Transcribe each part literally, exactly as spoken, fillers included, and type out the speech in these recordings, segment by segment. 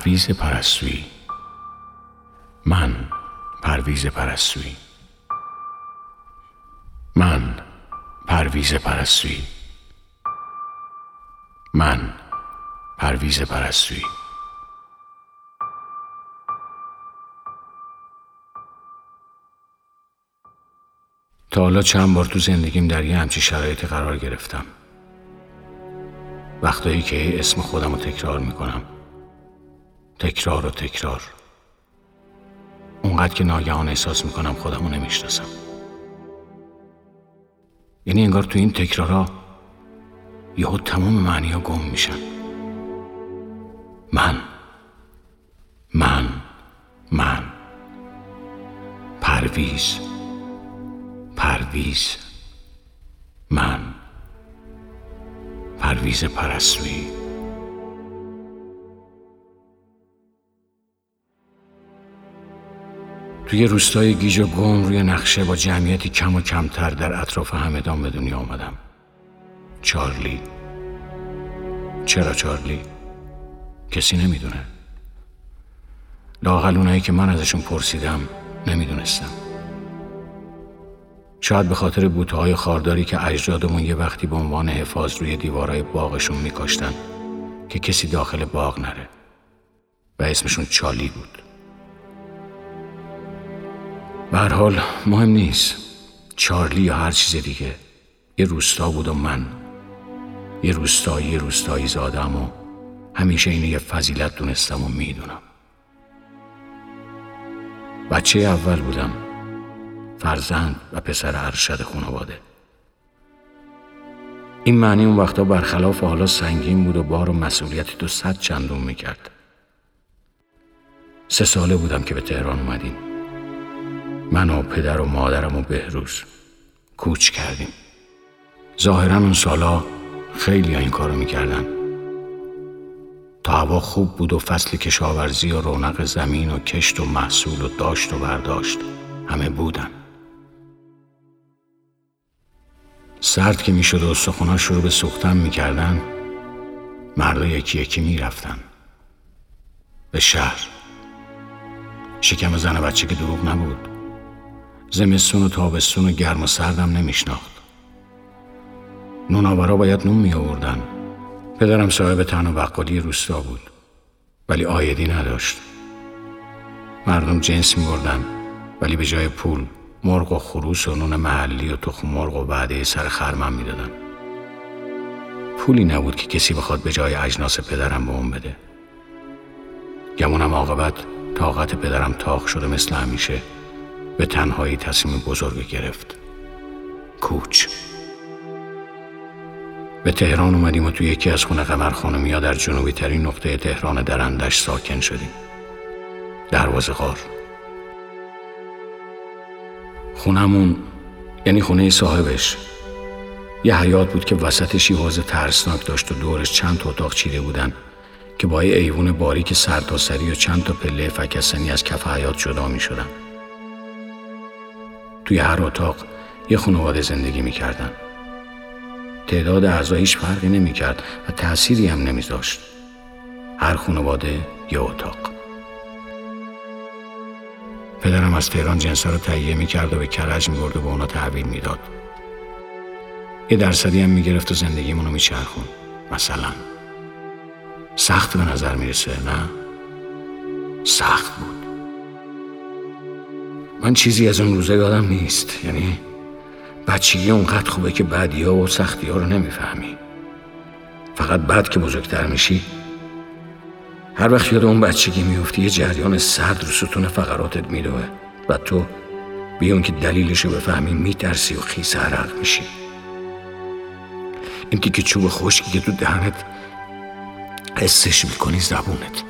پرویز پرستویی. من پرویز پرستویی. من پرویز پرستویی. من پرویز پرستویی. تا حالا چند بار تو زندگیم در یه همچی شرایطی قرار گرفتم. وقتایی که اسم خودم رو تکرار میکنم، تکرار و تکرار، اونقدر که ناگهان احساس میکنم خودم رو نمیشناسم. یعنی انگار تو این تکرارها یهو تمام معنی ها گم میشن. من من من پرویز پرویز من پرویز پرستویی. توی روستای گیج و گم روی نقشه با جمعیتی کم و کمتر در اطراف همدان به دنیا آمدم. چارلی. چرا چارلی؟ کسی نمیدونه. لااقل اونایی که من ازشون پرسیدم نمیدونستم. شاید به خاطر بوته‌های خارداری که اجدادمون یه وقتی به عنوان حفاظ روی دیوارای باغشون میکاشتن که کسی داخل باغ نره و اسمشون چالی بود. به هر حال مهم نیست، چارلی یا هر چیز دیگه، یه روستا بود و من یه روستایی یه روستایی زادم و همیشه اینو یه فضیلت دونستم و میدونم. بچه اول بودم، فرزند و پسر ارشد خانواده. این معنی اون وقتا برخلاف حالا سنگین بود و بار و مسئولیتی تو صد چندون میکرد. سه ساله بودم که به تهران اومدیم. من و پدر و مادرم و بهروز کوچ کردیم. ظاهراً اون سالا خیلی این کارو میکردن. تا هوا خوب بود و فصل کشاورزی و رونق زمین و کشت و محصول و داشت و برداشت همه بودن. سرد که میشد و استخونا شروع به سوختن میکردن، مردا یکی یکی میرفتن به شهر. شکم زن و بچه که دروغ نبود. زمستون و تابستون و گرم و سردم نمیشناخت. نوناورا باید نون می آوردن. پدرم صاحب تن و بقالی روستا بود ولی عایدی نداشت. مردم جنس می بردن ولی به جای پول مرغ و خروس و نون محلی و تخم مرغ و وعده سر خرمن می دادن. پولی نبود که کسی بخواد به جای اجناس پدرم به اون بده. گمونم عاقبت طاقت پدرم تاق شده مثل همیشه به تنهایی تصمیم بزرگ گرفت. کوچ. به تهران اومدیم و توی یکی از خونه قمر خانمیا در جنوبی ترین نقطه تهران درندش ساکن شدیم. دروازه غار. خونمون یعنی خونه صاحبش یه حیاط بود که وسطش یه حوض ترسناک داشت و دورش چند تا اتاق چیده بودن که با یه ایوون باریک سرتاسری و چند تا پله فکستنی از کف حیاط جدا می شدن. توی هر اتاق یه خانواده زندگی می کردن. تعداد اعضا هیچ فرقی نمی کرد و تأثیری هم نمی داشت. هر خانواده یه اتاق. پدرم از تهران جنسا رو تهیه می کرد و به کرج می برد و به اونا تحویل می داد. یه درصدی هم می گرفت و زندگیمونو می چرخون. مثلا سخت به نظر می رسه، نه؟ سخت بود. من چیزی از اون روزا یادم نیست. یعنی بچگی اونقدر خوبه که بعدی ها و سختی ها رو نمیفهمی. فقط بعد که بزرگتر میشی هر وقت یاد اون بچگی میفتی یه جریان سرد رو ستون فقراتت میدوه و تو بیان که دلیلشو بفهمی میترسی و خیس عرق میشی. این تیکه چوب خشکی که تو دهنت حسش میکنی زبونت.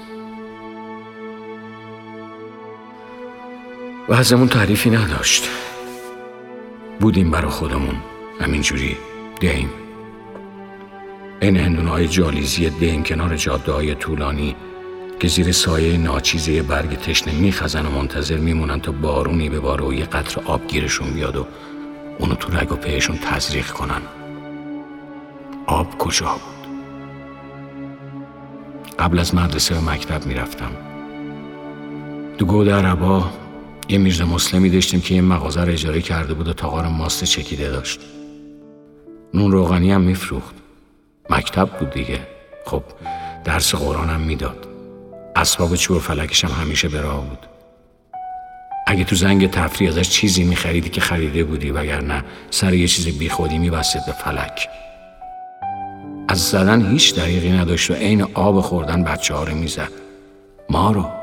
و ازمون تعریفی نداشت. بودیم برا خودمون همینجوری دیم. این هندونه های جالیزی دیم کنار جاده های طولانی که زیر سایه ناچیزه برگ تشنه میخزن و منتظر میمونن تا بارونی بباره و یه قطره آب گیرشون بیاد و اونو تو رگ و پیشون تزریق کنن. آب کجا بود؟ قبل از مدرسه به مکتب میرفتم. دو گود عربا یه میرزا مسلمی داشتیم که یه مغازه رو اجاره کرده بود و تاقار ماست چکیده داشت. نون روغنی هم میفروخت. مکتب بود دیگه. خب درس قرآن هم میداد. اسباب چوب و فلکش هم همیشه به راه بود. اگه تو زنگ تفریح ازش چیزی میخریدی که خریده بودی، وگرنه سر یه چیز بی خودی میبستید به فلک. از زدن هیچ دریغی نداشت و عین آب خوردن بچه ها رو میزد. ما رو.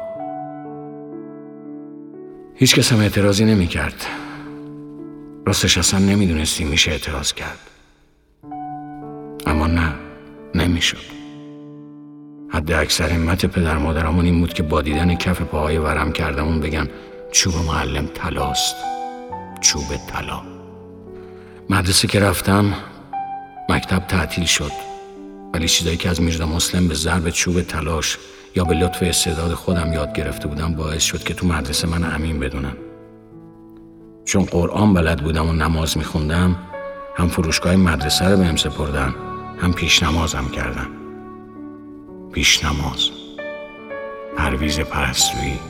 هیچ کس هم اعتراضی نمی کرد. راستش اصلا نمیدونستیم میشه اعتراض کرد. اما نه، نمیشد. حد اکثر همت پدر مادرمون این بود که با دیدن کف پاهای ورم کردمون بگن چوب معلم طلاست. چوب طلا. مدرسه که رفتم مکتب تعطیل شد، ولی چیزایی که از میرزا مسلم به ضرب چوب طلاش یا به لطف استعداد خودم یاد گرفته بودم باعث شد که تو مدرسه من امین بدونن. چون قرآن بلد بودم و نماز میخوندم، هم فروشگاه مدرسه رو بهم سپردن، هم پیش نمازم کردن. پیش نماز، پرویز پرستویی.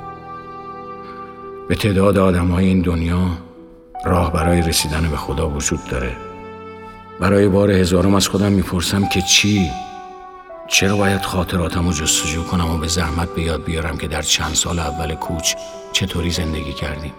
به تعداد آدم‌های این دنیا راه برای رسیدن به خدا وجود داره. برای بار هزارم از خودم میپرسم که چی؟ چرا باید خاطراتم رو جستجو کنم و به زحمت به یاد بیارم که در چند سال اول کوچ چطوری زندگی کردیم؟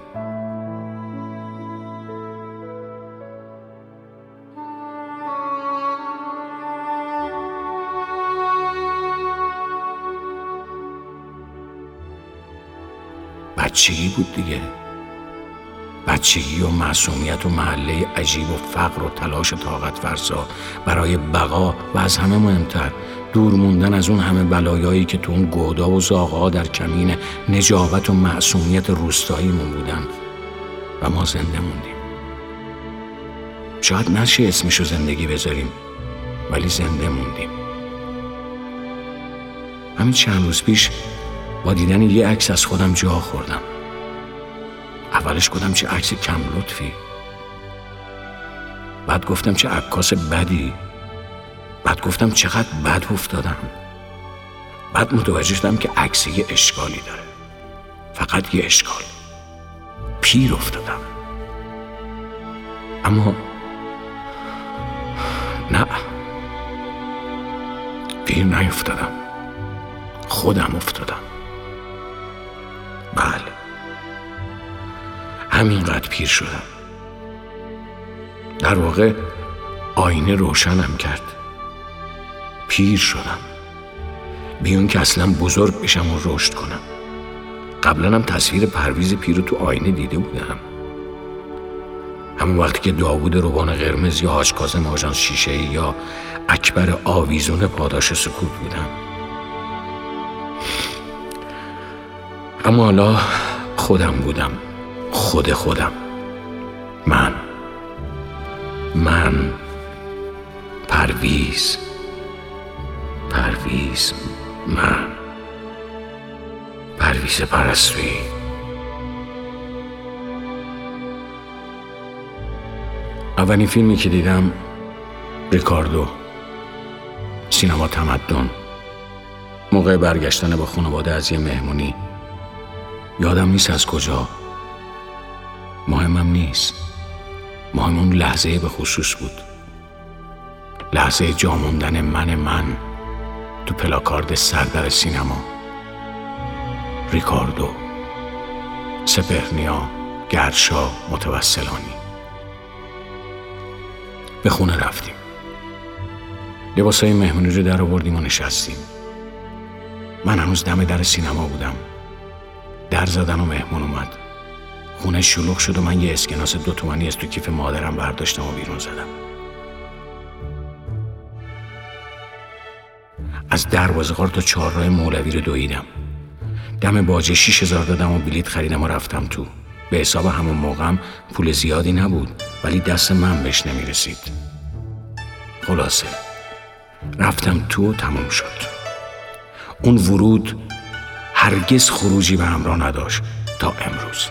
بچگی بود دیگه. بچگی و معصومیت و محله عجیب و فقر و تلاش و طاقت فرسا برای بقا و از همه مهمتر دور موندن از اون همه بلایایی که تو اون گودا و زاغا در کمین نجابت و معصومیت روستاییمون بودن و ما زنده موندیم. شاید نشه اسمشو زندگی بذاریم، ولی زنده موندیم. همین چند روز پیش با دیدن یه عکس از خودم جا خوردم. اولش گفتم چه عکس کم لطفی، بعد گفتم چه عکاس بدی، بعد گفتم چقدر بد افتادم، بعد متوجه شدم که عکس یه اشکالی داره، فقط یه اشکال. پیر افتادم. اما نه، پیر نیفتادم، خودم افتادم. بله، همینقدر پیر شدم. در واقع آینه روشنم کرد. پیر شدم بیون که اصلا بزرگ بشم و رشد کنم. قبلا هم تصویر پرویز پیر رو تو آینه دیده بودم، همون وقتی که داوود روبان قرمز یا حاج کاظم آژانس شیشه‌ای یا اکبر آویزون پاداش سکوت بودم. اما حالا خودم بودم. خود خودم. من من پرویز پرویز من پرویز پرستویی. اولین فیلمی که دیدم ریکاردو، سینما تمدن. موقع برگشتن با خانواده از یه مهمونی، یادم نیست از کجا، مهمم نیست، مهم اون لحظه به خصوص بود. لحظه جا موندن من من تو پلاکارد سردر سینما. ریکاردو، سپهرنیا، گرشا، متوسلانی. به خونه رفتیم. لباسای مهمونی رو در آوردیم و نشستیم. من هنوز دم در سینما بودم. در زدن و مهمون اومد. خونه شلوغ شد و من یه اسکناس دو تومانی از تو کیف مادرم برداشتم و بیرون زدم. از دروازه‌قار تا چهارراه مولوی رو دویدم. دم باجه شیش هزار دادم و بلیط خریدم و رفتم تو. به حساب همون موقعم پول زیادی نبود، ولی دست من بهش نمیرسید. خلاصه رفتم تو و تموم شد. اون ورود هرگز خروجی به همراه نداشت تا امروز.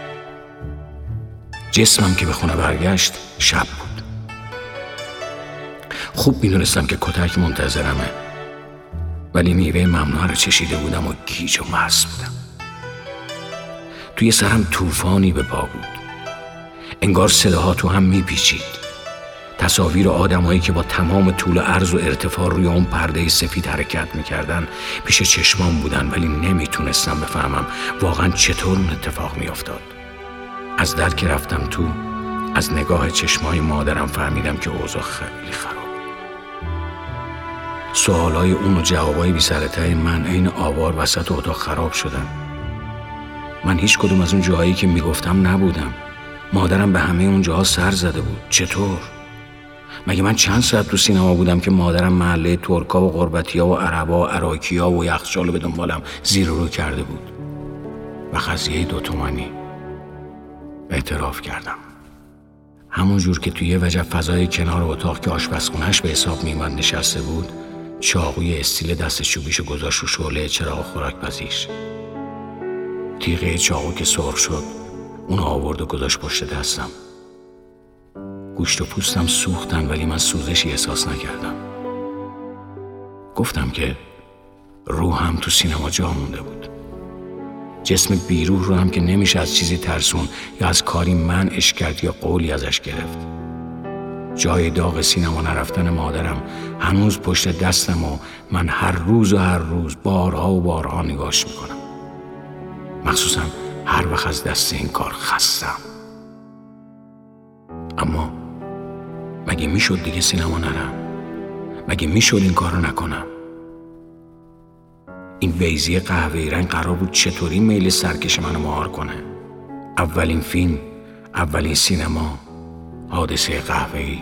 جسمم که به خونه برگشت شب بود. خوب میدونستم که کتک منتظرمه، ولی میوه ممنوعه رو چشیده بودم و گیج و مست بودم. توی سرم طوفانی به پا بود. انگار صداها تو هم میپیچید. تصاویر آدمایی که با تمام طول و عرض و ارتفاع روی اون پرده سفید حرکت میکردن پیش چشمام بودن، ولی نمیتونستم بفهمم واقعا چطور اون اتفاق میافتاد. از در که رفتم تو، از نگاه چشمای مادرم فهمیدم که اوضاع خیلی خراب. سوالای اون و جوابای بی سر ته من عین آوار وسط اتاق خراب شدن. من هیچ کدوم از اون جاهایی که میگفتم نبودم. مادرم به همه اون جاها سر زده بود. چطور؟ مگه من چند ساعت تو سینما بودم که مادرم محله ترکا و غربتیا و عربا و عراکیا و یخچال به دنبالم زیر و رو کرده بود. و قضیه دو تومانی. اعتراف کردم. همون جور که توی یه وجب فضای کنار اتاق که آشپزخونه‌اش به حساب میومد نشسته بود، چاقوی استیل دست چوبیشو گذاشت رو شعله چراغ خوراک‌پزیش. تیغه چاقو که سرخ شد، اون آورد و گذاشت پشت دستم. گوشت و پوستم سوختن ولی من سوزشی احساس نکردم. گفتم که روحم تو سینما جا مونده بود. جسم بیروح رو هم که نمیشه از چیزی ترسون یا از کاری منعش کرد یا قولی ازش گرفت. جای داغ سینما نرفتن مادرم هنوز پشت دستم و من هر روز و هر روز بارها و بارها نگاش میکنم. مخصوصا هر وقت از دست این کار خستم. اما مگه میشد دیگه سینما نرم؟ مگه میشد این کار رو نکنم؟ این بیضی قهوه‌ای رنگ قرار بود چطوری میل سرکش منو مهار کنه؟ اولین فیلم، اولین سینما، حادثه قهوه‌ای.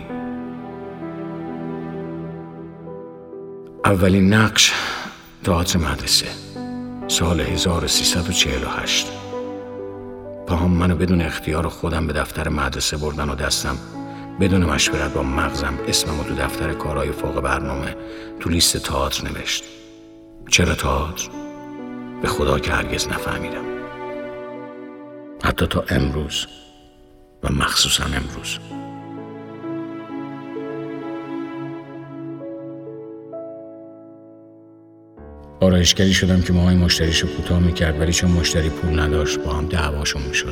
اولین نقش تئاتر مدرسه، سال هزار و سیصد و چهل و هشت. پاهم منو بدون اختیار خودم به دفتر مدرسه بردن و دستم بدون مشورت با مغزم اسممو تو دفتر کارهای فوق برنامه تو لیست تئاتر نوشت. چرا تئاتر؟ به خدا که هرگز نفهمیدم. حتی تا امروز و مخصوصا امروز. آرایشگری شدم که موهای مشتریشو کوتاه میکرد، ولی چون مشتری پول نداشت با هم دعواشون میشد.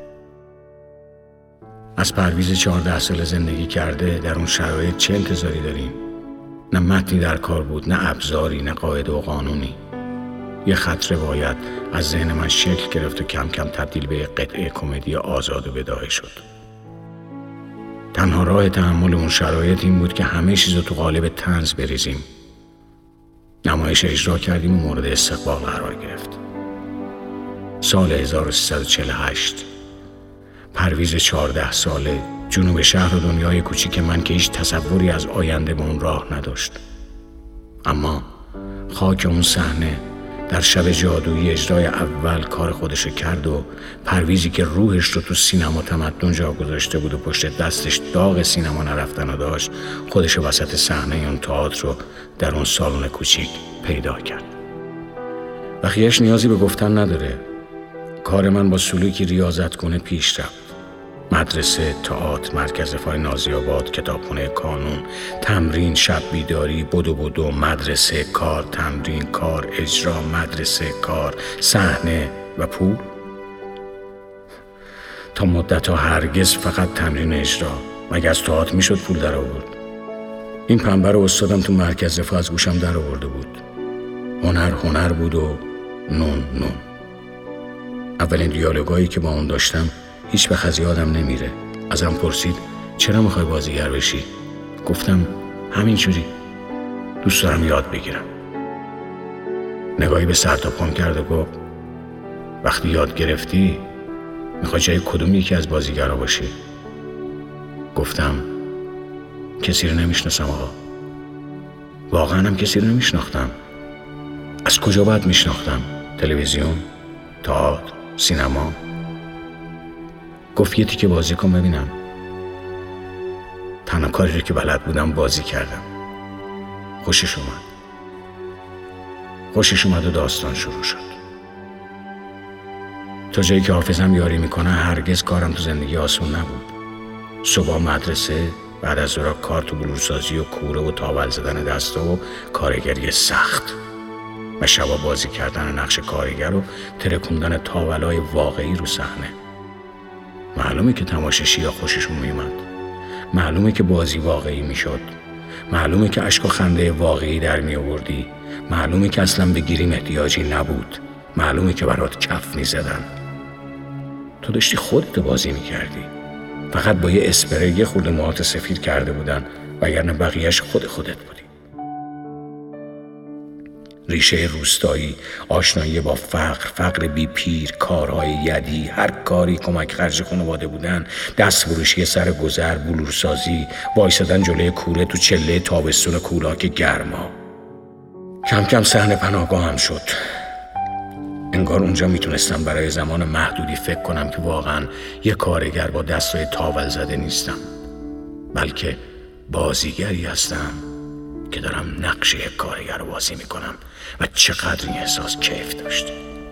از پرویز چهارده سال زندگی کرده در اون شرایط چه انتظاری داریم؟ نه متنی در کار بود، نه ابزاری، نه قاعده و قانونی. یه خط روایت از ذهن من شکل گرفت و کم کم تبدیل به قطعه کمدی آزاد و بداهه شد. تنها راه تحمل اون شرایط این بود که همه چیز رو تو قالب طنز بریزیم. نمایش اجرا کردیم و مورد استقبال قرار گرفت. سال هزار و سیصد و چهل و هشت. پرویز چهارده ساله، جنوب شهر و دنیای کوچیک من که هیچ تصوری از آینده به اون راه نداشت. اما خاک اون صحنه در شب جادویی اجرای اول کار خودشو کرد و پرویزی که روحش رو تو سینما تمدن جا گذاشته بود و پشت دستش داغ سینما نرفتن و داشت، خودشو وسط صحنه اون تئاتر رو در اون سالن کوچیک پیدا کرد. بقیه‌اش نیازی به گفتن نداره. کار من با سلوکی ریاضت کنه پیش رفت. مدرسه، تئاتر، مرکز فای نازی‌آباد، کتابخونه کانون، تمرین، شب بیداری، بدو بدو، مدرسه، کار، تمرین، کار، اجرا، مدرسه، کار، صحنه و پول. تا مدت‌ها هرگز فقط تمرین و اجرا. مگه از تئاتر میشد پول در آورد؟ این پنبه رو استادم تو مرکز فای از گوشم در آورده بود. هنر هنر بود و نون نون. اولین دیالوگایی که با اون داشتم هیچ وقت از یادم نمیره. ازم پرسید چرا میخوای بازیگر بشی؟ گفتم همینجوری، دوست دارم یاد بگیرم. نگاهی به سر تا پام کرد و گفت وقتی یاد گرفتی میخوای جای کدوم یکی از بازیگرا باشی؟ گفتم کسی رو نمیشناسم آقا. واقعا هم کسی رو نمیشناختم. از کجا باید میشناختم؟ تلویزیون؟ تئاتر؟ سینما؟ گفت یه تیکه بازی کن ببینم. تنها کاری رو که بلد بودم بازی کردم. خوشش اومد. خوشش اومد و داستان شروع شد. تا جایی که حافظم یاری میکنه هرگز کارم تو زندگی آسون نبود. صبح مدرسه، بعد از ظهر کار تو بلورسازی و کوره و تاول زدن دستا و کارگری سخت. و شبا بازی کردن نقش کارگر و ترکوندن تاولای واقعی رو صحنه. معلومه که تماشاشی‌ها خوششون میومد، معلومه که بازی واقعی میشد، معلومه که اشک و خنده واقعی در می آوردی، معلومه که اصلا به گریم احتیاجی نبود، معلومه که برات کف می زدن. تو داشتی خودت بازی می کردی، فقط با یه اسپری یه خورده موهات سفید کرده بودن وگرنه بقیهش خود خودت بودی. ریشه روستایی، آشنایی با فقر، فقر بی پیر، کارهای یدی، هر کاری کمک خرج خانواده بودن، دست فروشی سر گذر، بلورسازی، وایسادن جلوی کوره تو چله تابستون کولاک گرما. کم کم صحنه پناهگاهم شد. انگار اونجا میتونستم برای زمان محدودی فکر کنم که واقعا یه کارگر با دستای تاول زده نیستم، بلکه بازیگری هستم که دارم نقش یک کارگر رو بازی میکنم و چقدر این احساس کیف داشت.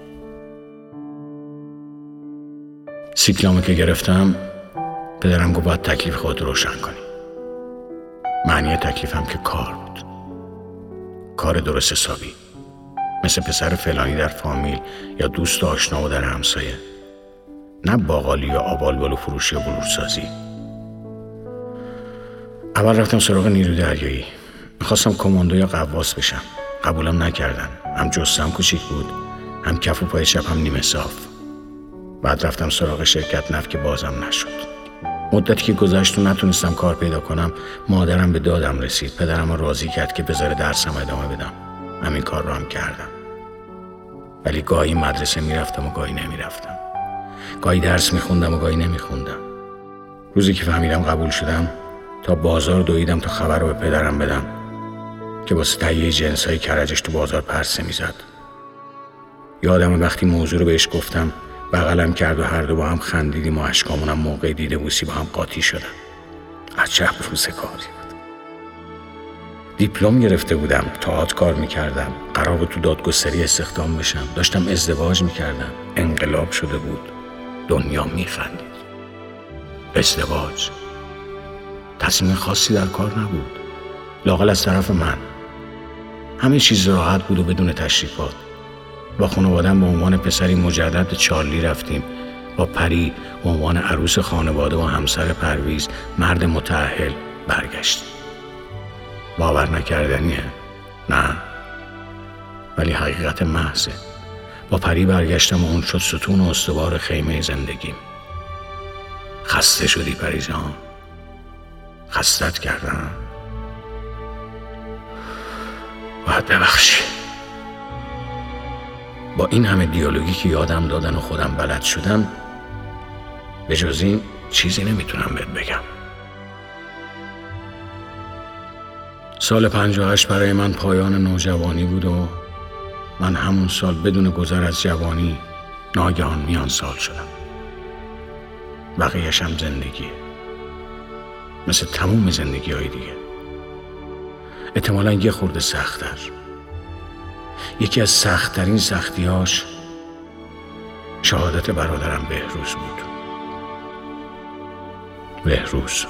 سیکلامو که گرفتم پدرم گفت باید تکلیف خود روشن کنی. معنی تکلیفم که کار بود، کار درست حسابی، مثل پسر فلانی در فامیل یا دوست و آشنا و در همسایه، نه باقالی یا آبالبالو فروشی و بلورسازی. اول رفتم سراغ نیروی دریایی، میخواستم کماندو یا قواس بشم. قبولم نکردن، هم جثه‌ام کوچیک بود، هم کف و پای چپم نیمه صاف. بعد رفتم سراغ شرکت نفت که بازم نشد. مدتی که گذشت و نتونستم کار پیدا کنم، مادرم به دادم رسید. پدرم رو راضی کرد که بذاره درسم ادامه بدم. همین کار رو هم کردم. ولی گاهی مدرسه میرفتم و گاهی نمیرفتم. گاهی درس میخوندم و گاهی نمیخوندم. روزی که فهمیدم قبول شدم، تا بازار دویدم تا خبر رو به پدرم بدم که واسه تهیه جنسای کرجش تو بازار پرسه میزد. یادم وقتی موضوع رو بهش گفتم بغلم کرد و هر دو با هم خندیدیم و اشکامونم موقع دیده بوسی با هم قاطی شدن. عجب روزگاری بود. دیپلم گرفته بودم، تئاتر کار میکردم، قرار بود تو دادگستری استخدام بشم، داشتم ازدواج میکردم، انقلاب شده بود، دنیا میخندید. ازدواج تصمیم خاصی در کار نبود، لااقل از طرف من. همه چیز راحت بود و بدون تشریفات. با خانواده‌ام به عنوان پسری مجرد چارلی رفتیم. با پری به عنوان عروس خانواده و همسر پرویز، مرد متأهل، برگشتیم. باور نکردنیه؟ نه، ولی حقیقت محضه. با پری برگشتم و اون شد ستون و استوار خیمه زندگیم. خسته شدی پری جان؟ خستت کردم؟ باید ببخشی. با این همه دیالوگی که یادم دادن و خودم بلد شدم، به جز این چیزی نمیتونم بهت بگم. سال پنجاه و هشت برای من پایان نوجوانی بود و من همون سال بدون گذر از جوانی ناگهان میان سال شدم. بقیه‌اش هم زندگیه، مثل تموم زندگی های دیگه. احتمالاً یه خورده سخت‌تر. یکی از سخت‌ترین سختی‌هاش شهادت برادرم بهروز بود. بهروز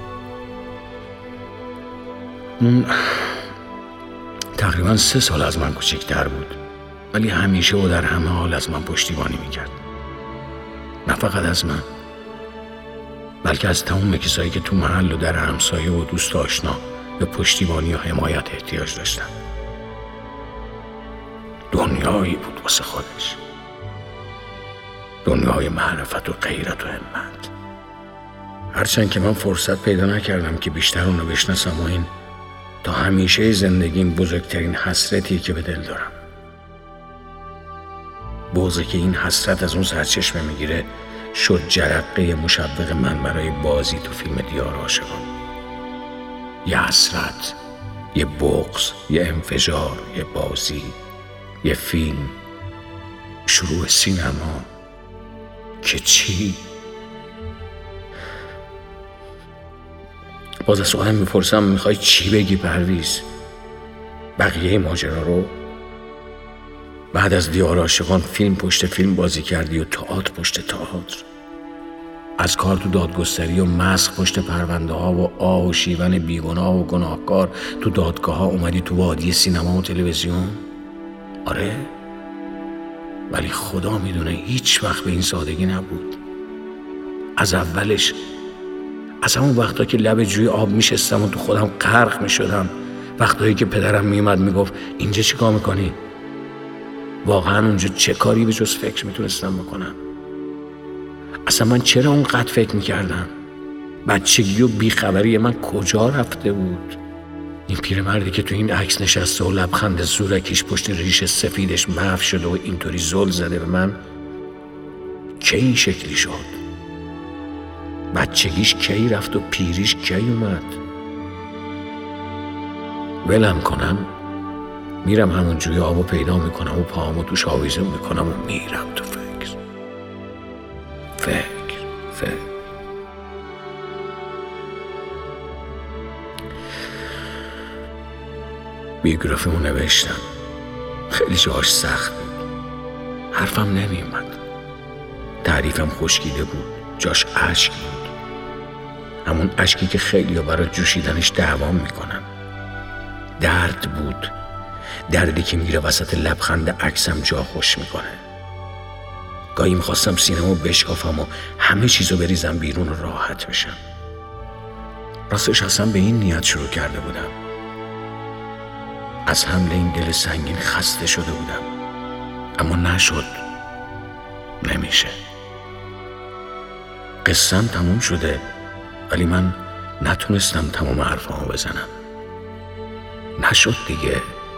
اون تقریباً سه سال از من کوچکتر بود، ولی همیشه و در همه حال از من پشتیبانی میکرد. نه فقط از من، بلکه از تمام کسایی که تو محل و در همسایه و دوست آشنا به پشتیبانی و حمایت احتیاج داشتن. دنیایی بود واسه خودش، دنیای معرفت و غیرت و همت. هرچند که من فرصت پیدا نکردم که بیشتر اونو بشناسم و این تا همیشه زندگیم بزرگترین حسرتی که به دل دارم. بغضی که این حسرت از اون سرچشمه میگیره شد جرقه مشوق من برای بازی تو فیلم دیار عاشقان. یه حسرت، یه بغض، یه انفجار، یه بازی، یه فیلم، شروع سینما. که چی؟ باز از سوالم میپرسم میخوای چی بگی پرویز؟ بقیه ماجرا رو؟ بعد از دیار عاشقان فیلم پشت فیلم بازی کردی و تئاتر پشت تئاتر، از کار تو دادگستری و مسخ پشت پرونده ها و آه و شیون بیگناه و گناهکار تو دادگاه ها اومدی تو وادی سینما و تلویزیون. آره، ولی خدا میدونه هیچ وقت به این سادگی نبود. از اولش، از همون وقتا که لب جوی آب میشستم و تو خودم غرق میشدم، وقتایی که پدرم میومد میگفت اینجا چی کار میکنی؟ واقعا اونجا چه کاری به جز فکر میتونستم بکنم؟ اصلا من چرا اونقدر فکر میکردم؟ بچگی و بیخبری من کجا رفته بود؟ این پیرمردی که تو این عکس نشسته و لبخند زورکیش پشت ریش سفیدش محو شده و اینطوری زل زده به من، کی این شکلی شد؟ بچگیش کی رفت و پیریش کی اومد؟ ولم کنم، میرم همون جوی آبو پیدا میکنم و پاهامو توش آویزون میکنم و میرم تو فکر فکر فکر بیوگرافیمو نوشتم. خیلی جاش سخت بود، حرفم نمیومد، تعریفم خشکیده بود، جاش اشک بود، همون اشکی که خیلی ها برای جوشیدنش دعوام میکنن. درد بود، دردی که میره وسط لبخند عکسم جا خوش میکنه. گاهی میخواستم سینه‌مو بشکافم و همه چیزو بریزم بیرون و راحت بشم. راستش اصلا به این نیت شروع کرده بودم. از حمل این دل سنگین خسته شده بودم، اما نشد، نمیشه. قصه‌ام تموم شده، ولی من نتونستم تمام حرفامو بزنم. نشد دیگه.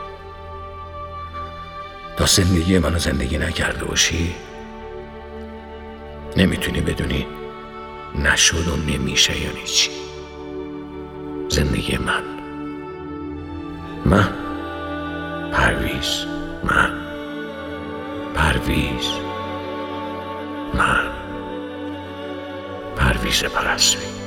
تا زندگی منو زندگی نکرده باشی، نمیتونی بدونی نشد و نمیشه یعنی چی. زندگی من من پرویز من پرویز من پرویز پرستویی.